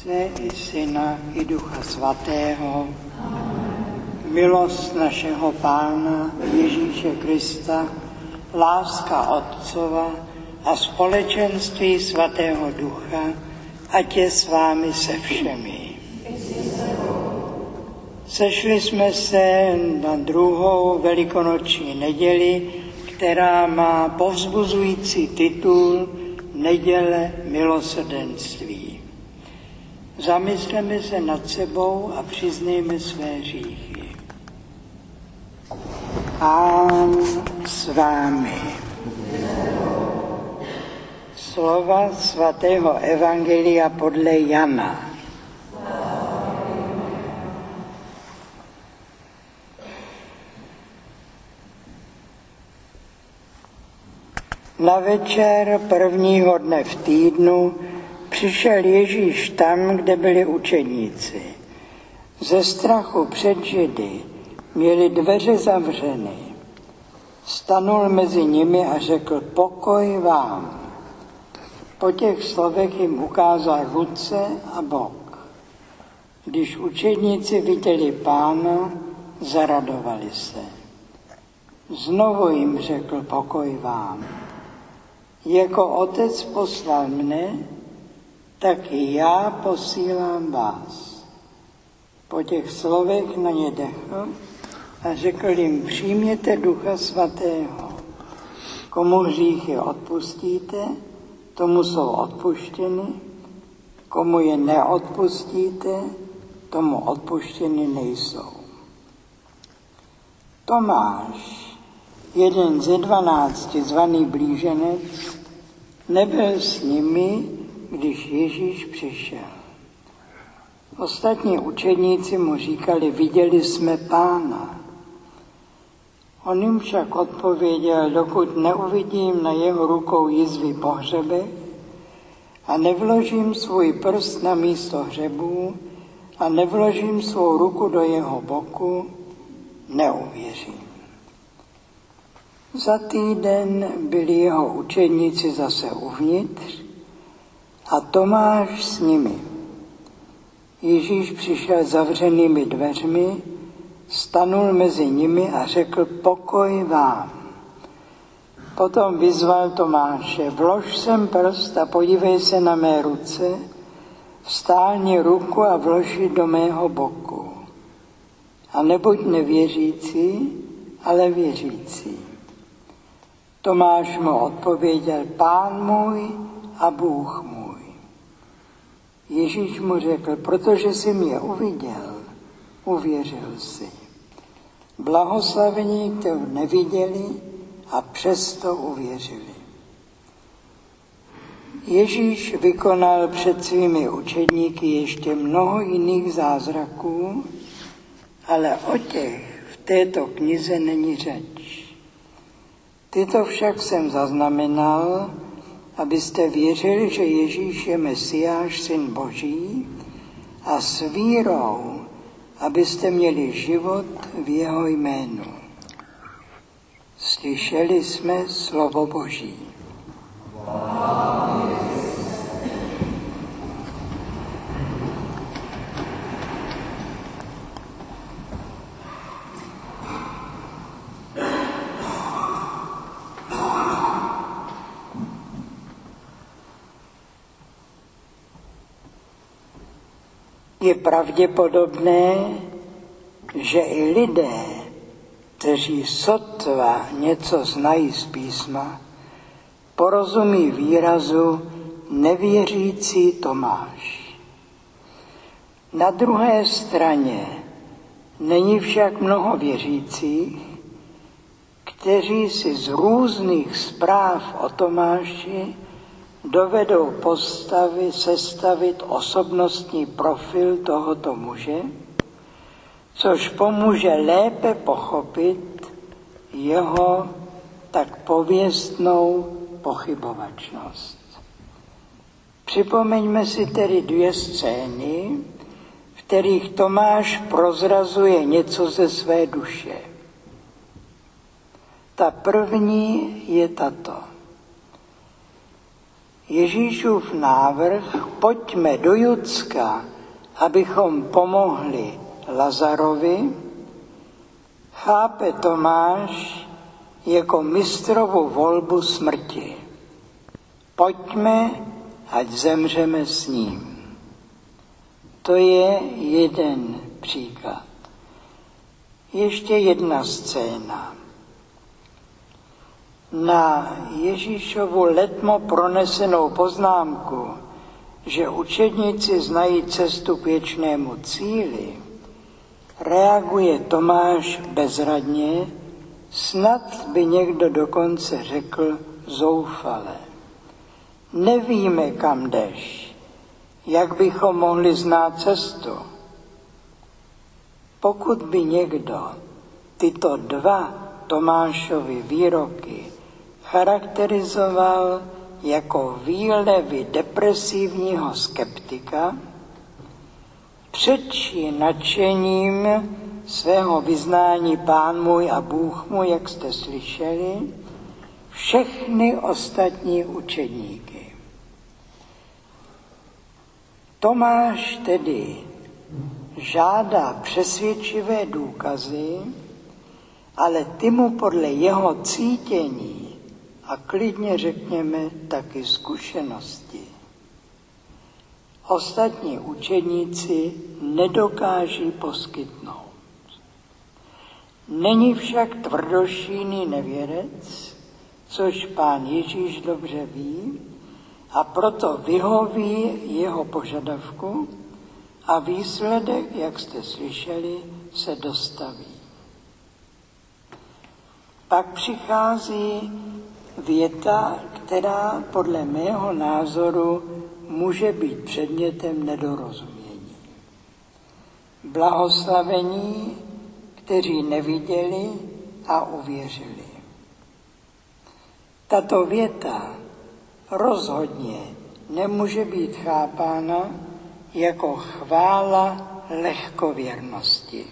Otce i Syna i Ducha Svatého. Milost našeho Pána Ježíše Krista, láska Otcova a společenství Svatého Ducha, ať je s vámi se všemi. Sešli jsme se na druhou velikonoční neděli, která má povzbuzující titul Neděle milosrdenství. Zamysleme se nad sebou a přiznejme své hříchy. Pán s vámi. Slova svatého evangelia podle Jana. Na večer prvního dne v týdnu přišel Ježíš tam, kde byli učedníci. Ze strachu před Židy měli dveře zavřeny. Stanul mezi nimi a řekl: pokoj vám. Po těch slovech jim ukázal ruce a bok. Když učedníci viděli Pána, zaradovali se. Znovu jim řekl: pokoj vám. Jako Otec poslal mne, tak i já posílám vás. Po těch slovech na ně dechl a řekl jim: přijměte Ducha Svatého. Komu hříchy odpustíte, tomu jsou odpuštěny, komu je neodpustíte, tomu odpuštěny nejsou. Tomáš, jeden ze 12 zvaný blíženec, nebyl s nimi, když Ježíš přišel. Ostatní učedníci mu říkali: viděli jsme Pána. On jim však odpověděl: dokud neuvidím na jeho rukou jizvy po hřebech a nevložím svůj prst na místo hřebů a nevložím svou ruku do jeho boku, neuvěřím. Za týden byli jeho učedníci zase uvnitř a Tomáš s nimi. Ježíš přišel zavřenými dveřmi, stanul mezi nimi a řekl: pokoj vám. Potom vyzval Tomáše: vlož sem prst a podívej se na mé ruce, vstáhni ruku a vlož ji do mého boku. A nebuď nevěřící, ale věřící. Tomáš mu odpověděl: Pán můj a Bůh můj. Ježíš mu řekl: protože jsi mě uviděl, uvěřil jsi. Blahoslavení, kteří neviděli a přesto uvěřili. Ježíš vykonal před svými učedníky ještě mnoho jiných zázraků, ale o těch v této knize není řeč. Tyto však jsem zaznamenal, abyste věřili, že Ježíš je Mesiáš, Syn Boží, a s vírou, abyste měli život v jeho jménu. Slyšeli jsme slovo Boží. Je pravděpodobné, že i lidé, kteří sotva něco znají z písma, porozumí výrazu nevěřící Tomáš. Na druhé straně není však mnoho věřících, kteří si z různých zpráv o Tomáši dovedou sestavit osobnostní profil tohoto muže, což pomůže lépe pochopit jeho tak pověstnou pochybovačnost. Připomeňme si tedy 2 scény, v kterých Tomáš prozrazuje něco ze své duše. Ta první je tato. Ježíšův návrh pojďme do Judska, abychom pomohli Lazarovi, chápe Tomáš jako mistrovu volbu smrti. Pojďme, ať zemřeme s ním. To je jeden příklad. Ještě jedna scéna. Na Ježíšovu letmo pronesenou poznámku, že učedníci znají cestu k věčnému cíli, reaguje Tomáš bezradně, snad by někdo dokonce řekl zoufale. Nevíme, kam jdeš, jak bychom mohli znát cestu. Pokud by někdo tyto dva Tomášovy výroky charakterizoval jako výlevy depresivního skeptika, přečí nadšením svého vyznání Pán můj a Bůh můj, jak jste slyšeli, všechny ostatní učedníky. Tomáš tedy žádá přesvědčivé důkazy, ale ty mu podle jeho cítění a klidně řekněme taky zkušenosti ostatní učedníci nedokáží poskytnout. Není však tvrdošíjný nevěrec, což Pán Ježíš dobře ví, a proto vyhoví jeho požadavku a výsledek, jak jste slyšeli, se dostaví. Pak přichází věta, která podle mého názoru může být předmětem nedorozumění. Blahoslavení, kteří neviděli a uvěřili. Tato věta rozhodně nemůže být chápána jako chvála lehkověrnosti.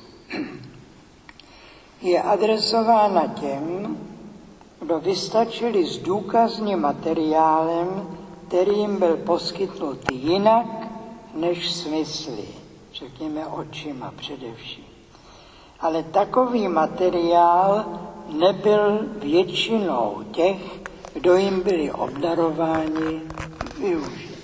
Je adresována těm, kdo vystačili s důkazním materiálem, kterým byl poskytnut jinak než smysly, řekněme očima především. Ale takový materiál nebyl většinou těch, kdo jim byli obdarováni, využit.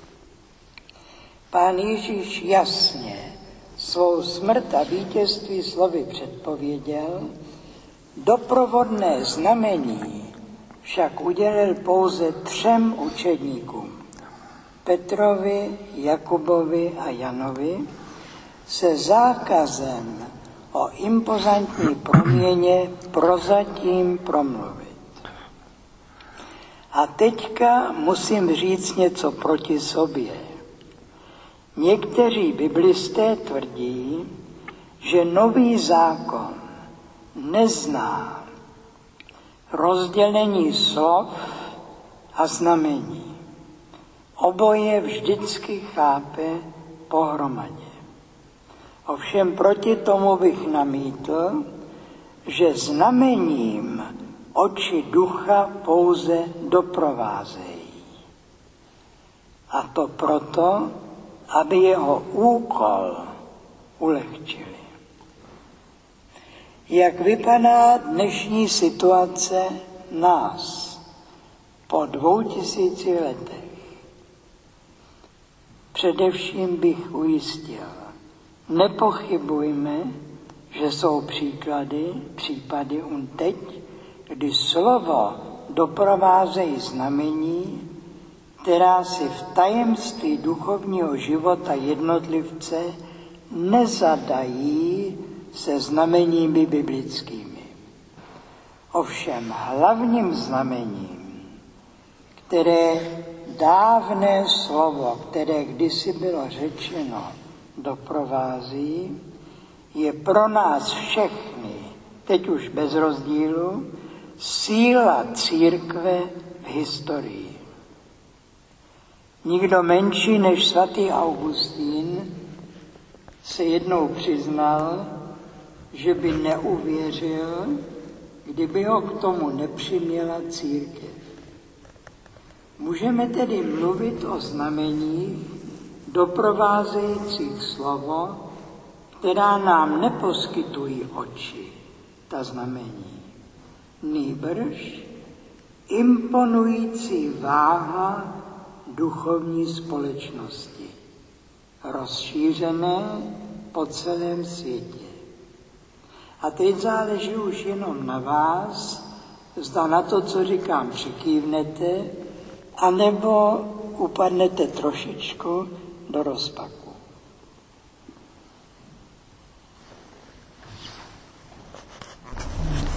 Pán Ježíš jasně svou smrt a vítězství slovy předpověděl, doprovodné znamení však udělil pouze 3 učedníkům, Petrovi, Jakubovi a Janovi, se zákazem o impozantní proměně prozatím promluvit. A teďka musím říct něco proti sobě. Někteří biblisté tvrdí, že Nový zákon nezná rozdělení slov a znamení. Oboje vždycky chápe pohromadě. Ovšem proti tomu bych namítl, že znamením oči ducha pouze doprovázejí. A to proto, aby jeho úkol ulehčili. Jak vypadá dnešní situace nás po 2000 letech? Především bych ujistil, nepochybujme, že jsou případy teď, kdy slovo doprovázejí znamení, která si v tajemství duchovního života jednotlivce nezadají se znameními biblickými. Ovšem hlavním znamením, které dávné slovo, které kdysi bylo řečeno, doprovází, je pro nás všechny, teď už bez rozdílu, síla církve v historii. Nikdo menší než svatý Augustín se jednou přiznal, že by neuvěřil, kdyby ho k tomu nepřiměla církev. Můžeme tedy mluvit o znameních doprovázejících slovo, která nám neposkytují oči, ta znamení. Nýbrž imponující váha duchovní společnosti, rozšířené po celém světě. A teď záleží už jenom na vás, zda na to, co říkám, přikývnete, anebo upadnete trošičku do rozpaku.